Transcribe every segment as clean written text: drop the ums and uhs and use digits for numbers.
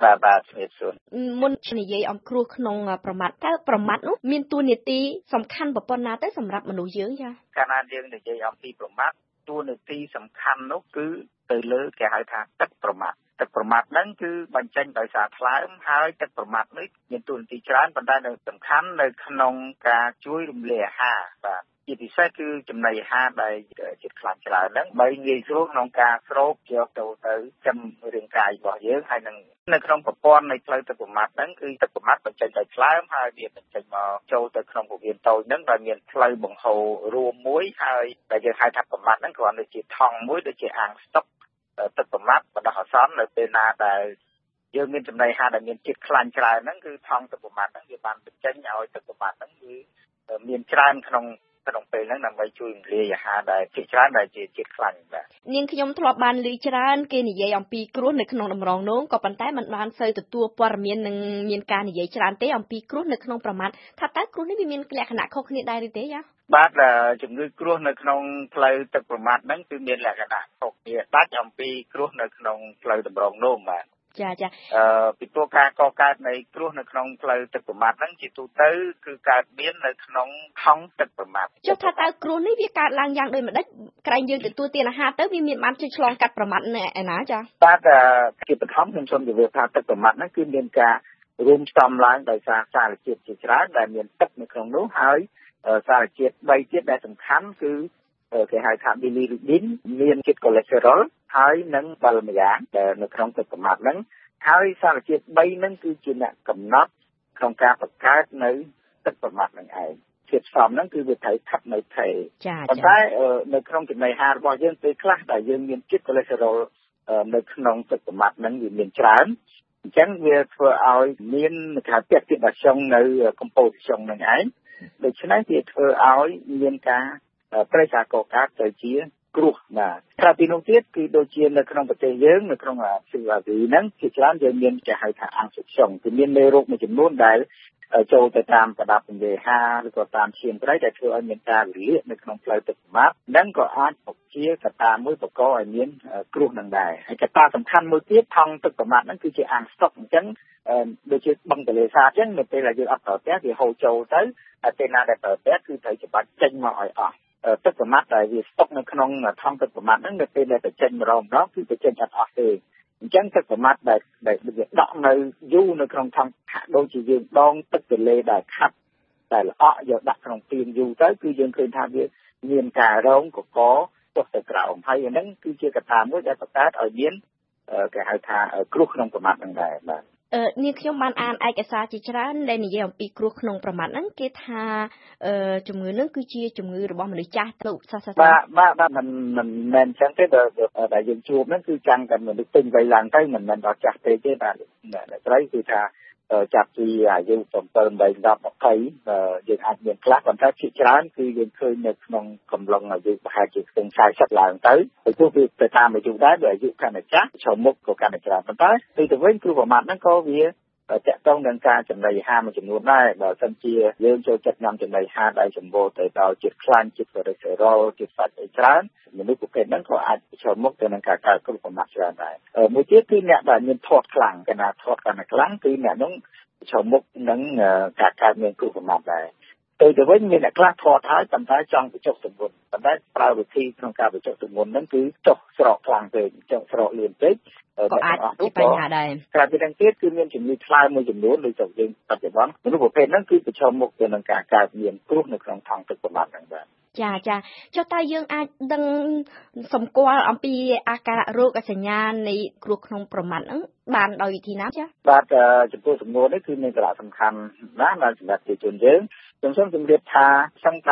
បាទជំរាបសួរមុននិយាយអំគ្រោះក្នុងប្រមាថតើប្រមាថនោះមានតួនាទីសំខាន់ប៉ុណ្ណាទៅសម្រាប់មនុស្សយើងចាកាលណាយើងនិយាយអំពីប្រមាថតួនាទីសំខាន់នោះគឺទៅលើគេហៅថាទឹកប្រមាថហ្នឹងគឺបញ្ចេញដោយសារថ្លើមហើយទឹកប្រមាថនេះមានតួនាទីច្រើនប៉ុន្តែនៅសំខាន់នៅក្នុងការជួយរំលាយអាហារបាទជាពិសេសគឺចំណីអាហារដែលជាតិខ្លាញ់ច្រើនហ្នឹងបីងាយស្រួលក្នុងការស្រូបយកទៅចំរាងកាយរបស់យើងហើយនឹងនៅក្នុងប្រព័ន្ធនៃផ្លូវទឹកប្រមាថហ្នឹងគឺទឹកប្រមាថបញ្ចេញដោយថ្លើមហើយវាបញ្ចេញមកចូលទៅក្នុងពោះវៀនតូចហ្នឹងដោយមានផ្លូវបង្ហូររួមមួយហើយដែលយើងហៅថាប្រមាថហ្នឹងគ្រាន់តែជាថង់មួយដូចជាអាងស្តុកទឹកប្រមាថបណ្ដោះអាសន្ននៅពេលណាដែលយើងមានចំណីអាហារដែលមានជាតិខ្លាញ់ច្រើនហ្នឹងគឺថង់ទឹកប្រមាថហ្នឹងវាបានបញ្ចេញឲ្យទឹកប្រមាថហ្នឹងគឺមានច្រើនក្នុងពេលហ្នឹងដើម្បីជួយរំលាយអាហារដែលជាច្រើនដែលជាជាតិខ្លាញ់បាទនាងខ្ញុំធ្លាប់បានឮច្រើនគេនិយាយអំពីគ្រោះនៅក្នុងតម្រងនោមក៏ប៉ុន្តែมันបានសូវទទួលព័ត៌មាននិងមានការនិយាយច្រើនទេអំពីគ្រោះនៅក្នុងប្រមាថថាតើគ្រោះនេះវាមានលក្ខណៈខុសគ្នាដែរឬទេយ៉ាបាទជំងឺគ្រោះនៅក្នុងផ្លូវទឹកប្រមាថហ្នឹងគឺមានលក្ខណៈខុសគ្នាដាច់អំពីគ្រោះនៅក្នុងផ្លូវតម្រងនោមបាទចាពីព្រោះការកកើតនៃគ្រោះនៅក្នុងផ្លូវទឹកប្រមាថហ្នឹងជាទូទៅគឺកើតមាននៅក្នុងថង់ទឹកប្រមាថចុះថាតើគ្រោះនេះវាកើតឡើងយ៉ាងដូចម្ដេចក្រែងយើងទទួលទានអាហារទៅវាមានបានជួយឆ្លងកាត់ប្រមាថឯណាចាបាទជាបឋមខ្ញុំសូមជម្រាបថាទឹកប្រមាថហ្នឹងគឺមានការរួមផ្សំឡើងដោយសារសារជាតិជាច្រើនដែលមានទឹកនៅក្នុងនោះហើយសារជាតិ3ទៀតដែលសំខាន់គឺគេហៅថា bilirubin មានជាតិ cholesterol ហើយនិងបាល់ម៉ាយ៉ាដែលនៅក្នុងទឹកប្រមាថហ្នឹងហើយសារជាតិ3ហ្នឹងគឺជាអ្នកកំណត់ក្នុងការបង្កើតនៅទឹកប្រមាថហ្នឹងឯងជាតិផ្សំហ្នឹងគឺវាត្រូវស្ថិតនៅថេរប៉ុន្តែនៅក្នុងចំណីអាហាររបស់យើងពេលខ្លះដែលយើងមានជាតិ cholesterol នៅក្នុងទឹកប្រមាថហ្នឹងវាមានច្រើនអញ្ចឹងវាធ្វើឲ្យមានការពាក់ទៀតចុងនៅ composition ហ្នឹងឯងដូច្នេះវាធ្វើឲ្យមានការប្រេះការកកើតទៅជាគ្រោះបាទក្រៅពីនោះទៀតគឺដូចជានៅក្នុងប្រទេសយើងនៅក្នុងស៊ីវ៉ាវីហ្នឹងជាច្រើនយើងមានគេហៅថាអាំងសុខសុងគឺមានមេរោគមួយចំនួនដែលចូលទៅតាមប្រដាប់ពន្យាហាឬក៏តាមឈាមត្រីដែលធ្វើឲ្យមានការរលាកនៅក្នុងផ្លូវទឹកប្រមាថនិងក៏អាចជាកត្តាមួយបង្កឲ្យមានគ្រោះនឹងដែរហើយកត្តាសំខាន់មួយទៀតថង់ទឹកប្រមាថហ្នឹងគឺជាអាងស្តុកអញ្ចឹងដូចជាបឹងទន្លេសាបអញ្ចឹងនៅពេលដែលយើងអត់ប្រើប្រាស់វាហូរចូលទៅហើយពេលណាដែលប្រើប្រាស់គឺត្រូវច្បាច់ចេញមកឲ្យអស់ទឹកប្រមាថដែលវាស្តុកនៅក្នុងថង់ទឹកប្រមាថហ្នឹងនៅពេលដែលបញ្ចេញម្ដងគឺបញ្ចេញអត់អស់ទេអញ្ចឹងទឹកប្រមាថដែលវាដក់នៅយូរនៅក្នុងថង់ហាក់ដូចជាយើងដងទឹកទន្លេដែលខាត់តែល្អក់យកដាក់ក្នុងពាងយូរទៅគឺយើងឃើញថាវាមានការរងកកចុះទៅក្រោមហើយអាហ្នឹងគឺជាកត្តាមួយដែលបង្កើតឲ្យមានគេហៅថាគ្រោះក្នុងប្រមាថហ្នឹងដែរបាទនាងខ្ញុំបានអានឯកសារជាច្រើនដែលនិយាយអំពីគ្រោះក្នុងប្រមាថហ្នឹងគេថាជំងឺហ្នឹងគឺជាជំងឺរបស់មនុស្សចាស់ទៅសាសនាបាទមិនមែនចឹងទេដែលយើងជួបហ្នឹងគឺចាំតែមនុស្សពេញវ័យឡើងទៅមិនមែនដល់ចាស់ពេកទេបាទត្រូវគឺថាចាប់ពីអាយុ7 8 10 20យើងអាចមានខ្លះប៉ុន្តែភាគច្រើនគឺយើងឃើញនៅក្នុងកំឡុងអាយុប្រហែលជាខ្ទង់40ឡើងទៅព្រោះវាទៅតាមអាយុដែរអាយុកាន់តែចាស់ឈរមុខក៏កាន់តែច្រើនប៉ុន្តែទៅវិញគ្រោះប្រមាថហ្នឹងក៏វាតាក់ទងនឹងការចំណីអាហារមួយចំនួនដែរបើសិនជាយើងចូលចិត្តញ៉ាំចំណីអាហារដែលសម្បូរទៅដោយជាតិខ្លាញ់ជាតិ cholesterol ជាតិសាច់អីច្រើនមនុស្សប្រភេទហ្នឹងក៏អាចប្រឈមមុខទៅនឹងការកើតគ្រោះប្រមាថច្រើនដែរមួយទៀតគឺអ្នកដែលមានធាត់ខ្លាំងកាលណាធាត់កាន់តែខ្លាំងគឺអ្នកហ្នឹងប្រឈមមុខនឹងការកើតមានគ្រោះប្រមាថដែរទៅវិញមានអ្នកខ្លះធាត់ហើយប៉ុន្តែចង់បញ្ចុះទម្ងន់ប៉ុន្តែប្រើវិធីក្នុងការបញ្ចុះទម្ងន់ហ្នឹងគឺចុះស្រកខ្លាំងពេកចុះស្រកលឿនពេកក៏អាចជាបញ្ហាដែរក្រៅពីនេះទៀតគឺមានជំងឺថ្លើមមួយចំនួនដូចជាយើងបច្ចុប្បន្នមនុស្សប្រភេទហ្នឹងគឺប្រឈមមុខទៅនឹងការកើតមានគ្រោះនៅក្នុងថង់ទឹកប្រមាថហ្នឹងបាទចាចុះតើយើងអាចដឹងសម្គាល់អំពីអាការៈរោគសញ្ញានៃគ្រោះក្នុងប្រមាថហ្នឹងបានដោយវិធីណាចាបាទចំពោះសំណួរនេះគឺមានសារៈសំខាន់ណាស់សម្រាប់ប្រជាជនយើងខ្ញុំសូមជម្រាបថាសឹងតែ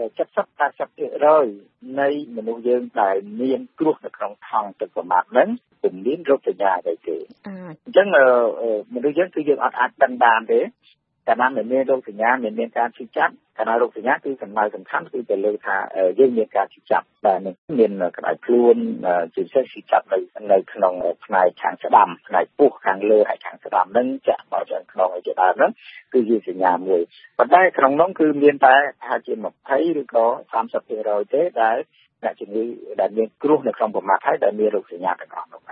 70-80% នៃមនុស្សយើងដែលមានគ្រោះនៅក្នុងថង់ទឹកប្រមាថហ្នឹងពុំមានរោគសញ្ញាអីទេអញ្ចឹងមនុស្សយើងគឺយើងអត់អាចដឹងបានទេកាលណាមិនមានរោគសញ្ញាមិនមានការឈឺចាប់កាលណារោគសញ្ញាគឺសំខាន់គឺទៅលើថាយើងមានការឈឺចាប់បាទមានក្តៅខ្លួនជាពិសេសឈឺចាប់នៅក្នុងផ្នែកខាងស្ដាំផ្នែកពោះខាងលើហើយខាងស្ដាំហ្នឹងចាក់មកឆ្លងក្នុងឯជាដើមហ្នឹងគឺជាសញ្ញាមួយប៉ុន្តែក្នុងនោះគឺមានតែថាជា20ឬក៏ 30% ទេដែលអ្នកជំងឺដែលមានគ្រោះនៅក្នុងប្រមាថហើយដែលមានរោគសញ្ញាទាំងអស់នោះឯង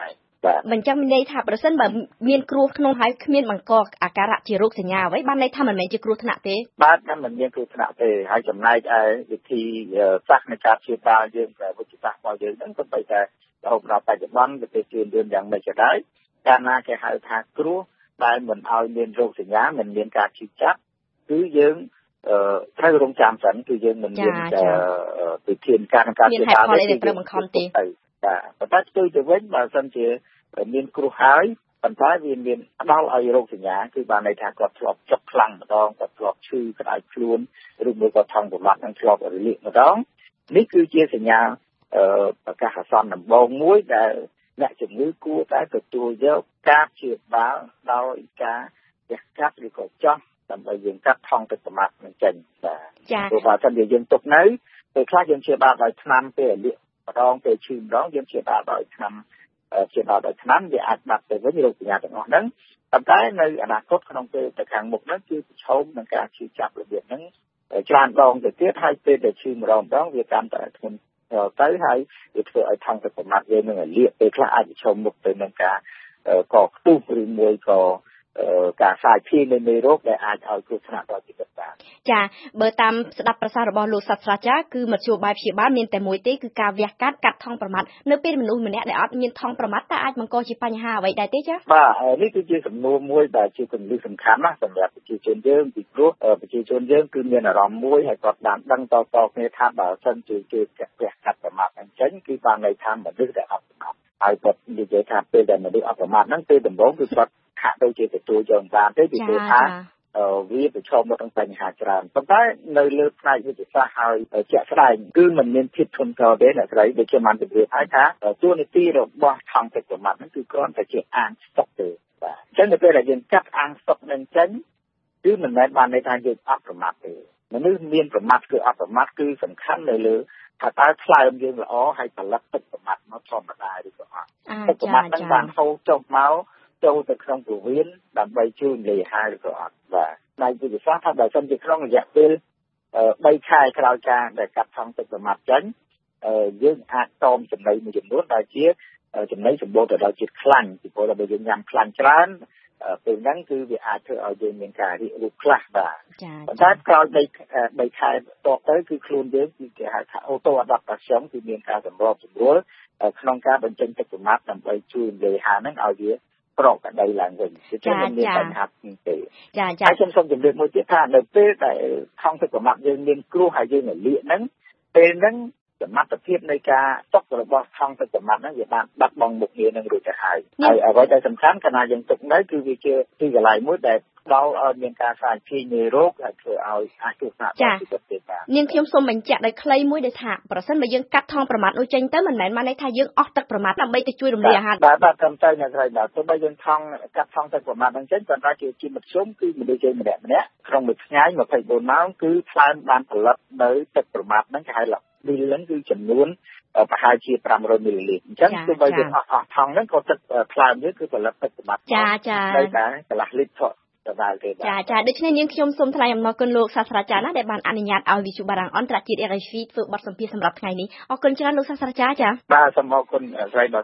មិនចាំន័យថាប្រសិនបើមានគ្រោះក្នុងហើយគ្មានបង្កអាការៈជារោគសញ្ញាអ្វីបានន័យថាមិនមែនជាគ្រោះថ្នាក់ទេបាទតែមិនមានគ្រោះថ្នាក់ទេហើយចំណែកឯវិធីសាស្ត្រនៃការព្យាបាលយើងតែវិទ្យាសាស្ត្ររបស់យើងហ្នឹងក៏បីតែរហូតដល់បច្ចុប្បន្នទៅជឿនលឿនយ៉ាងម៉េចក៏ដោយកាលណាគេហៅថាគ្រោះដែលមិនឲ្យមានរោគសញ្ញាមិនមានការឈឺចាប់គឺយើងត្រូវរងចាំសិនគឺយើងមិនមានវិធានការក្នុងការព្យាបាលទេគឺត្រូវបង្ខំទេបាទប៉ុន្តែផ្ទុយទៅវិញបើសិនជាមានគ្រោះហើយប៉ុន្តែវាមានផ្ដល់ឲ្យរោគសញ្ញាគឺបានន័យថាគាត់ធ្លាប់ចុកខ្លាំងម្ដងគាត់ធ្លាប់ឈឺក្តៅខ្លួនឬមួយក៏ថង់ប្រមាថនឹងធ្លាប់រលាកម្ដងនេះគឺជាសញ្ញាប្រកាសអាសន្នដំបូងមួយដែលអ្នកជំងឺគួរតែទទួលយកការព្យាបាលដោយការវះកាត់ឬក៏ចោះដើម្បីយើងកាត់ថង់ទឹកប្រមាថនឹងចេញបាទព្រោះបើសិនជាយើងទុកនៅពេលខ្លះយើងព្យាបាលដោយថ្នាំពេលរលាកម្ដងពេលឈឺម្ដងយើងព្យាបាលដោយថ្នាំវាអាចបាត់ទៅវិញរោគសញ្ញាទាំងអស់ហ្នឹងប៉ុន្តែនៅអនាគតក្នុងពេលទៅខាងមុខហ្នឹងគឺប្រឈមនឹងការឈឺចាប់របៀបហ្នឹងច្រើនដងទៅទៀតហើយពេលដែលឈឺម្ដងវាកាន់តែធ្ងន់ទៅហើយវាធ្វើឲ្យថង់ទឹកប្រមាថយើងនឹងលាកពេលខ្លះអាចប្រឈមមុខទៅនឹងការកខ្ទុះឬមួយក៏ការសាយភាយនៃមេរោគដែលអាចឲ្យគ្រោះថ្នាក់ដល់ជីវិតបានចាបើតាមស្ដាប់ប្រសាសន៍របស់លោកសាស្ត្រាចារ្យគឺមធ្យោបាយព្យាបាលមានតែមួយទេគឺការវះកាត់ថង់ប្រមាថនៅពេលមនុស្សម្នាក់ដែលអត់មានថង់ប្រមាថតើអាចបង្កជាបញ្ហាអ្វីដែរទេចាបាទនេះគឺជាសំណួរមួយដែលជាគន្លឹះសំខាន់ណាស់សម្រាប់ប្រជាជនយើងពីព្រោះប្រជាជនយើងគឺមានអារម្មណ៍មួយហើយគាត់បានដឹងតគ្នាថាបើសិនជាគេវះកាត់ប្រមាថអញ្ចឹងគឺបានន័យថាមនុស្សដែលអត់ប្រមាថហើយគាត់និយាយថាពេលដែលមនុស្សអត់ប្រមាថហ្នឹងពេលដំបូងគឺគាត់ហាក់ដូចជាទទួលយកបានទេពីព្រោះថាវាប្រឈមមុខនឹងបញ្ហាច្រើនប៉ុន្តែនៅលើផ្នែកវិទ្យាសាស្ត្រហើយជាក់ស្ដែងគឺมันមានភាពធន់ធ្ងរទេអ្នកស្រីដូចជាបានជម្រាបហើយថាតួនាទីរបស់ថង់ទឹកប្រមាថហ្នឹងគឺគ្រាន់តែជាអាងស្តុកទេបាទអញ្ចឹងនៅពេលដែលយើងកាត់អាងស្តុកនឹងចេញគឺមិនមែនបានន័យថាយើងអត់ប្រមាថទេមនុស្សមានប្រមាថគឺអត់ប្រមាថគឺសំខាន់នៅលើថាតើថ្លើមយើងល្អហើយផលិតទឹកប្រមាថមកធម្មតាឬក៏អត់ទឹកប្រមាថហ្នឹងបានហូរចុះមកចូលទៅក្នុងពោះវៀនដើម្បីជួយលេហាឬក៏អត់បាទផ្នែកវិទ្យាសាស្ត្រថាបើសិនជាក្នុងរយៈពេល3ខែក្រោយការដែលកាត់ថង់ទឹកប្រមាថចេញយើងអាចតមចំណីមួយចំនួនដែលជាចំណីសម្បូរទៅដោយជាតិខ្លាញ់ពីព្រោះបើយើងញ៉ាំខ្លាញ់ច្រើនពេលហ្នឹងគឺវាអាចធ្វើឲ្យយើងមានការរីករូសខ្លះបាទប៉ុន្តែក្រោយ3ខែតទៅគឺខ្លួនយើងគឺគេហៅថាអូតូអាដាប់តាស្យងគឺមានការសម្របសម្រួលក្នុងការបញ្ចេញទឹកប្រមាថដើម្បីជួយលេហាហ្នឹងឲ្យវាប្រកក្តីឡើងវិញគឺមិនមានបញ្ហាទេហើយខ្ញុំសូមជម្រាបមួយទៀតថានៅពេលដែលថង់ទឹកប្រមាថយើងមានគ្រោះហើយយើងលាកហ្នឹងពេលហ្នឹងសមត្ថភាពនៃការទុករបស់ថង់ទឹកប្រមាថហ្នឹងវាបានបាត់បង់មុខងារនឹងរួចទៅហើយអ្វីដែលសំខាន់កាលណាយើងទុកនៅគឺវាជាទីកន្លែងមួយដែលដល់ឲ្យមានការសាយភាយនៃរោគហើយធ្វើឲ្យអាចគ្រោះថ្នាក់ដល់ជីវិតទេបាទនាងខ្ញុំសូមបញ្ជាក់ដោយខ្លីមួយដែលថាប្រសិនបើយើងកាត់ថង់ប្រមាថនោះចេញទៅមិនមែនបានន័យថាយើងអស់ទឹកប្រមាថដើម្បីទៅជួយរំលាយអាហារបាទត្រឹមត្រូវអ្នកស្រីបាទទោះបីយើងកាត់ថង់ទឹកប្រមាថហ្នឹងចេញប៉ុន្តែជាមធ្យមគឺមនុស្សយើងម្នាក់ក្នុងមួយថ្ងៃ24ម៉ោងគឺថ្លើមបានផលិតនៅទឹកប្រមាថហ្នឹងគេហៅមីលីហ្នឹងគឺចំនួនប្រហែលជា500មីលីលីត្រអញ្ចឹងទោះបីយើងអស់ថង់ហ្នឹងក៏ទឹកថ្លើមយើងគឺផលិតទឹកប្រមាថចានៅតែកន្លះលីត្រដដែលទេចាដូច្នេះនាងខ្ញុំសូមថ្លែងអំណរគុណលោកសាស្ត្រាចារ្យណាដែលបានអនុញ្ញាតឲ្យវិទ្យុបារាំងអន្តរជាតិ RFI ធ្វើបទសម្ភាសន៍សម្រាប់ថ្ងៃនេះអរគុណច្រើនលោកសាស្ត្រាចារ្យចាបាទសូមអរគុណស្រី